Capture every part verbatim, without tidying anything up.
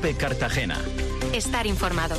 COPE Cartagena. Estar informado.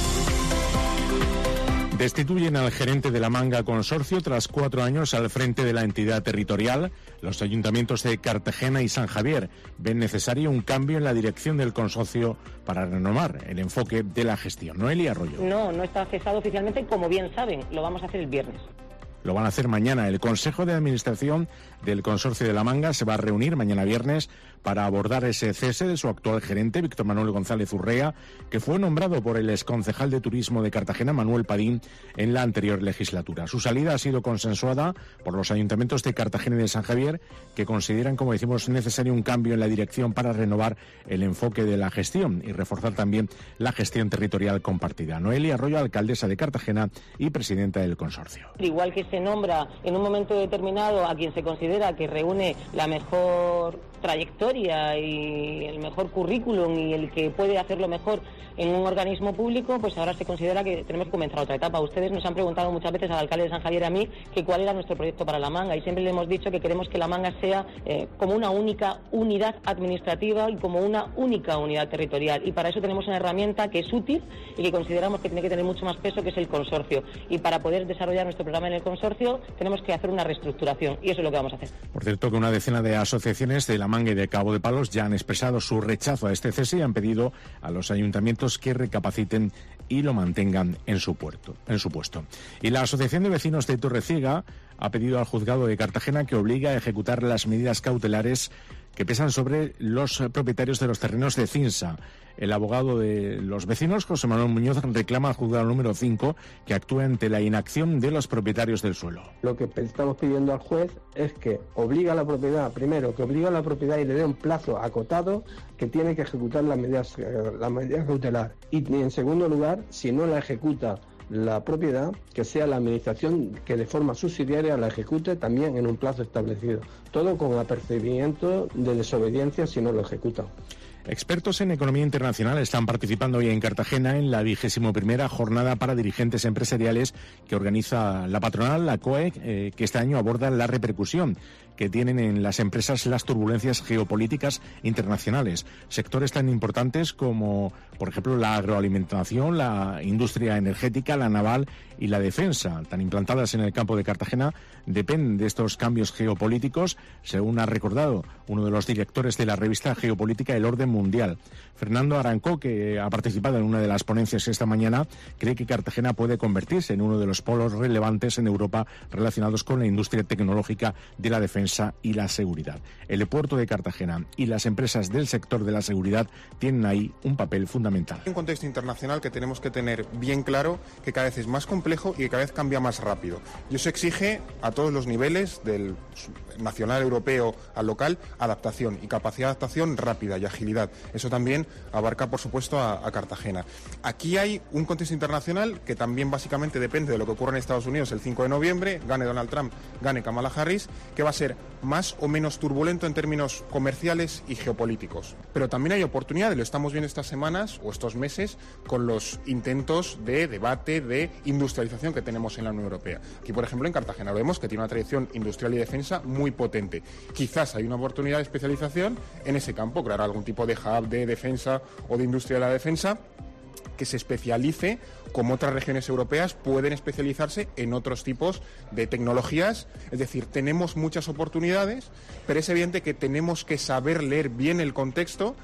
Destituyen al gerente de la Manga Consorcio tras cuatro años al frente de la entidad territorial. Los ayuntamientos de Cartagena y San Javier ven necesario un cambio en la dirección del consorcio para renovar el enfoque de la gestión. Noelia Arroyo. No, no está cesado oficialmente, como bien saben. Lo vamos a hacer el viernes. Lo van a hacer mañana. El Consejo de Administración del Consorcio de la Manga se va a reunir mañana viernes para abordar ese cese de su actual gerente, Víctor Manuel González Urrea, que fue nombrado por el exconcejal de Turismo de Cartagena, Manuel Padín, en la anterior legislatura. Su salida ha sido consensuada por los ayuntamientos de Cartagena y de San Javier, que consideran, como decimos, necesario un cambio en la dirección para renovar el enfoque de la gestión y reforzar también la gestión territorial compartida. Noelia Arroyo, alcaldesa de Cartagena y presidenta del consorcio. Igual que se nombra en un momento determinado a quien se considera que reúne la mejor trayectoria y el mejor currículum y el que puede hacerlo mejor en un organismo público, pues ahora se considera que tenemos que comenzar otra etapa. Ustedes nos han preguntado muchas veces al alcalde de San Javier y a mí que cuál era nuestro proyecto para la Manga, y siempre le hemos dicho que queremos que la Manga sea eh, como una única unidad administrativa y como una única unidad territorial, y para eso tenemos una herramienta que es útil y que consideramos que tiene que tener mucho más peso, que es el consorcio, y para poder desarrollar nuestro programa en el consorcio tenemos que hacer una reestructuración, y eso es lo que vamos a hacer. Por cierto, que una decena de asociaciones de la Manga y de Cabo de Palos ya han expresado su rechazo a este cese y han pedido a los ayuntamientos que recapaciten y lo mantengan en su puerto, en su puesto. Y la Asociación de Vecinos de Torreciega ha pedido al juzgado de Cartagena que obligue a ejecutar las medidas cautelares que pesan sobre los propietarios de los terrenos de Cinsa. El abogado de los vecinos, José Manuel Muñoz, reclama al juzgado número cinco que actúe ante la inacción de los propietarios del suelo. Lo que estamos pidiendo al juez es que obliga a la propiedad, primero, que obliga a la propiedad y le dé un plazo acotado que tiene que ejecutar las medidas, la medida cautelar. Y en segundo lugar, si no la ejecuta la propiedad, que sea la administración que de forma subsidiaria la ejecute también en un plazo establecido. Todo con apercibimiento de desobediencia si no lo ejecuta. Expertos en economía internacional están participando hoy en Cartagena en la vigésimo primera jornada para dirigentes empresariales que organiza la patronal, la C O E, eh, que este año aborda la repercusión que tienen en las empresas las turbulencias geopolíticas internacionales. Sectores tan importantes como, por ejemplo, la agroalimentación, la industria energética, la naval y la defensa, tan implantadas en el campo de Cartagena, dependen de estos cambios geopolíticos, según ha recordado uno de los directores de la revista geopolítica El Orden Mundial. Fernando Arancó, que ha participado en una de las ponencias esta mañana, cree que Cartagena puede convertirse en uno de los polos relevantes en Europa relacionados con la industria tecnológica de la defensa y la seguridad. El puerto de Cartagena y las empresas del sector de la seguridad tienen ahí un papel fundamental. Un contexto internacional que tenemos que tener bien claro, que cada vez es más complejo y que cada vez cambia más rápido. Y eso exige a todos los niveles, del nacional, europeo al local, adaptación y capacidad de adaptación rápida y agilidad. Eso también abarca, por supuesto, a, a Cartagena. Aquí hay un contexto internacional que también básicamente depende de lo que ocurra en Estados Unidos el cinco de noviembre, gane Donald Trump, gane Kamala Harris, que va a ser más o menos turbulento en términos comerciales y geopolíticos. Pero también hay oportunidades, lo estamos viendo estas semanas o estos meses con los intentos de debate, de industrialización que tenemos en la Unión Europea. Aquí, por ejemplo, en Cartagena vemos que tiene una tradición industrial y defensa muy potente. Quizás hay una oportunidad de especialización en ese campo, crear algún tipo de hub de defensa o de industria de la defensa que se especialice, como otras regiones europeas pueden especializarse en otros tipos de tecnologías. Es decir, tenemos muchas oportunidades, pero es evidente que tenemos que saber leer bien el contexto.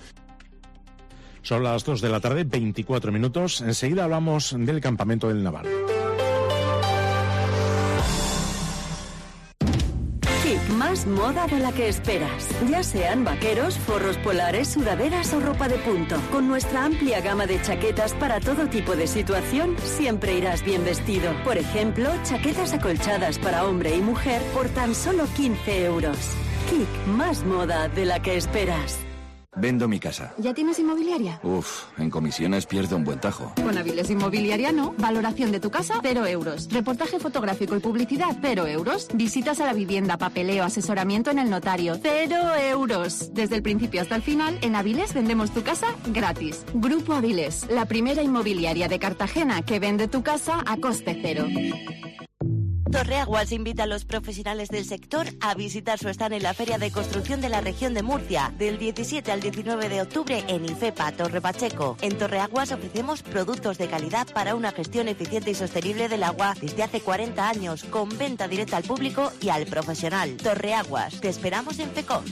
Son las dos de la tarde, veinticuatro minutos. Enseguida hablamos del campamento del Naval. Más moda de la que esperas, ya sean vaqueros, forros polares, sudaderas o ropa de punto. Con nuestra amplia gama de chaquetas para todo tipo de situación, siempre irás bien vestido. Por ejemplo, chaquetas acolchadas para hombre y mujer por tan solo quince euros. Kik, más moda de la que esperas. Vendo mi casa. ¿Ya tienes inmobiliaria? Uf, en comisiones pierdo un buen tajo. Con Aviles Inmobiliaria no. Valoración de tu casa, cero euros. Reportaje fotográfico y publicidad, cero euros. Visitas a la vivienda, papeleo, asesoramiento en el notario, cero euros. Desde el principio hasta el final, en Aviles vendemos tu casa gratis. Grupo Aviles, la primera inmobiliaria de Cartagena que vende tu casa a coste cero. Torreaguas invita a los profesionales del sector a visitar su stand en la Feria de Construcción de la Región de Murcia, del diecisiete al diecinueve de octubre en IFEPA, Torre Pacheco. En Torreaguas ofrecemos productos de calidad para una gestión eficiente y sostenible del agua desde hace cuarenta años, con venta directa al público y al profesional. Torreaguas, te esperamos en FECOMS.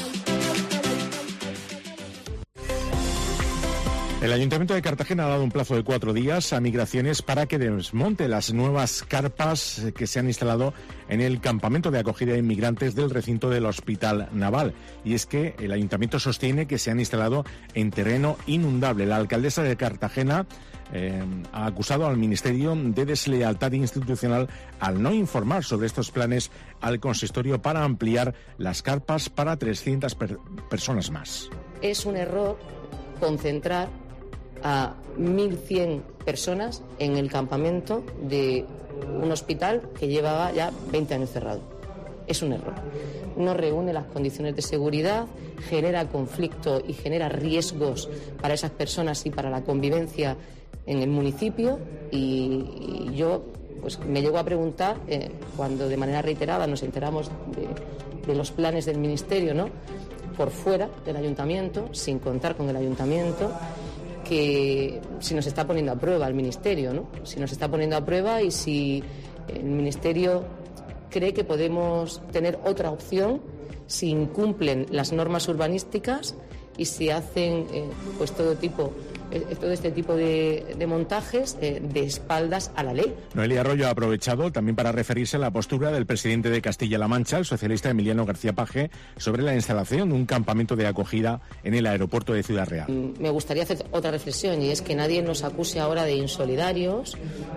El Ayuntamiento de Cartagena ha dado un plazo de cuatro días a Migraciones para que desmonte las nuevas carpas que se han instalado en el campamento de acogida de inmigrantes del recinto del Hospital Naval. Y es que el Ayuntamiento sostiene que se han instalado en terreno inundable. La alcaldesa de Cartagena eh, ha acusado al Ministerio de deslealtad institucional al no informar sobre estos planes al consistorio para ampliar las carpas para trescientas per- personas más. Es un error concentrar a mil cien personas en el campamento de un hospital que llevaba ya veinte años cerrado. Es un error. No reúne las condiciones de seguridad, genera conflicto y genera riesgos para esas personas y para la convivencia en el municipio. Y, y yo pues me llego a preguntar, eh, cuando de manera reiterada nos enteramos de, de los planes del Ministerio, ¿no?, por fuera del ayuntamiento, sin contar con el ayuntamiento, que si nos está poniendo a prueba el Ministerio, ¿no? Si nos está poniendo a prueba y si el Ministerio cree que podemos tener otra opción si incumplen las normas urbanísticas y si hacen eh, pues todo tipo eh, todo este tipo de, de montajes eh, de espaldas a la ley. Noelia Arroyo ha aprovechado también para referirse a la postura del presidente de Castilla-La Mancha, el socialista Emiliano García Paje, sobre la instalación de un campamento de acogida en el aeropuerto de Ciudad Real. Me gustaría hacer otra reflexión, y es que nadie nos acuse ahora de insolidarios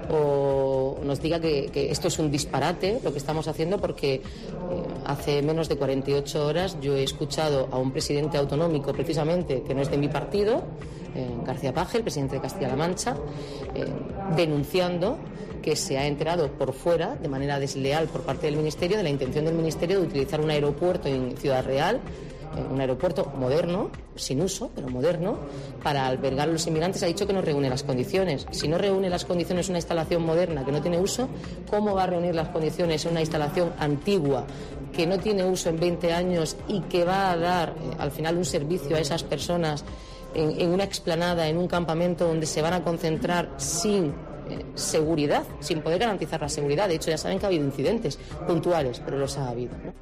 o nos diga que, que esto es un disparate lo que estamos haciendo, porque eh, hace menos de cuarenta y ocho horas yo he escuchado a un presidente autonómico, precisamente, que no es de mi partido, eh, García Paje, el presidente de Castilla-La Mancha, eh, denunciando que se ha enterado por fuera, de manera desleal por parte del Ministerio, de la intención del Ministerio de utilizar un aeropuerto en Ciudad Real, eh, un aeropuerto moderno, sin uso, pero moderno, para albergar a los inmigrantes. Ha dicho que no reúne las condiciones. Si no reúne las condiciones una instalación moderna que no tiene uso, ¿cómo va a reunir las condiciones una instalación antigua que no tiene uso en veinte años y que va a dar eh, al final un servicio a esas personas en, en una explanada, en un campamento donde se van a concentrar sin eh, seguridad, sin poder garantizar la seguridad? De hecho, ya saben que ha habido incidentes puntuales, pero los ha habido, ¿no?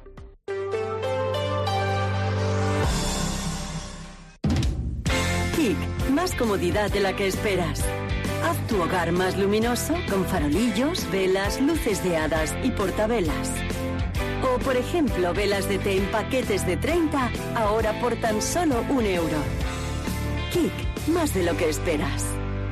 K I C, más comodidad de la que esperas. Haz tu hogar más luminoso con farolillos, velas, luces de hadas y portavelas. O, por ejemplo, velas de té en paquetes de treinta, ahora por tan solo un euro. K I C, más de lo que esperas.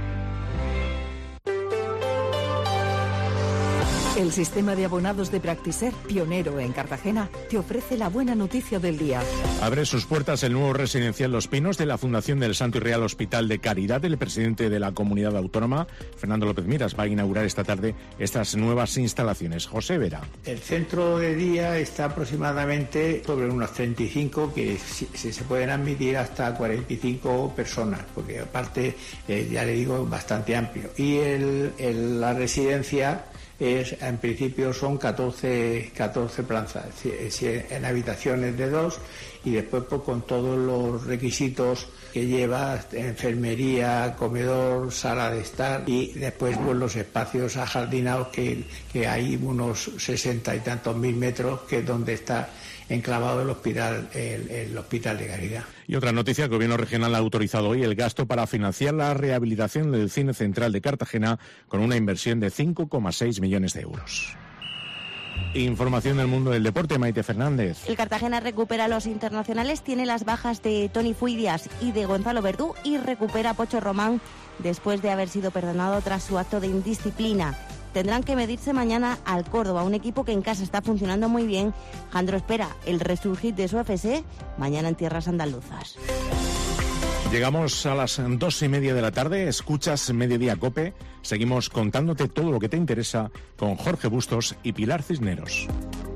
El sistema de abonados de Practiser, pionero en Cartagena, te ofrece la buena noticia del día. Abre sus puertas el nuevo residencial Los Pinos de la Fundación del Santo y Real Hospital de Caridad. El presidente de la comunidad autónoma, Fernando López Miras, va a inaugurar esta tarde estas nuevas instalaciones. José Vera. El centro de día está aproximadamente sobre unos treinta y cinco, que si, si se pueden admitir hasta cuarenta y cinco personas, porque aparte, eh, ya le digo, bastante amplio. Y el, el, la residencia es, en principio son catorce, catorce plazas, en habitaciones de dos, y después pues, con todos los requisitos que lleva, enfermería, comedor, sala de estar, y después pues, los espacios ajardinados que, que hay unos sesenta y tantos mil metros, que es donde está enclavado el hospital, el, el hospital de Caridad. Y otra noticia: el Gobierno regional ha autorizado hoy el gasto para financiar la rehabilitación del Cine Central de Cartagena con una inversión de cinco coma seis millones de euros. Información del mundo del deporte, Maite Fernández. El Cartagena recupera a los internacionales, tiene las bajas de Toni Fuidias y de Gonzalo Verdú, y recupera a Pocho Román después de haber sido perdonado tras su acto de indisciplina. Tendrán que medirse mañana al Córdoba, un equipo que en casa está funcionando muy bien. Jandro espera el resurgir de su F S mañana en tierras andaluzas. Llegamos a las dos y media de la tarde, escuchas Mediodía COPE. Seguimos contándote todo lo que te interesa con Jorge Bustos y Pilar Cisneros.